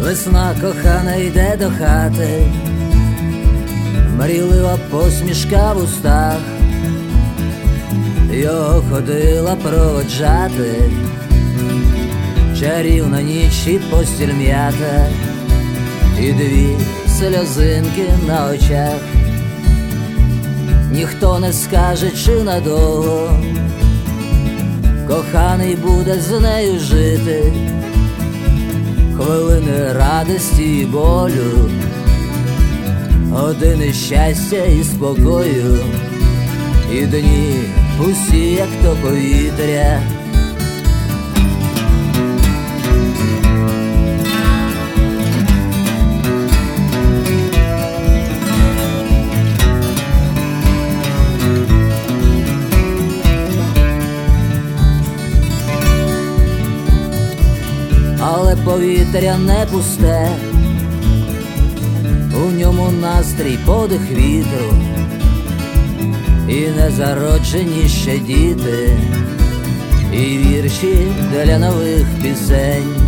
Весна кохана йде до хати, мрійлива посмішка в устах, його ходила проводжати чарівна ніч і постіль м'ята, і дві сльозинки на очах. Ніхто не скаже, чи надовго коханий буде з нею жити. Хвилини радості і болю, години щастя і спокою, і дні пусті, як то повітря. Але повітря не пусте, у ньому настрій, подих вітру, і незароджені ще діти, і вірші для нових пісень.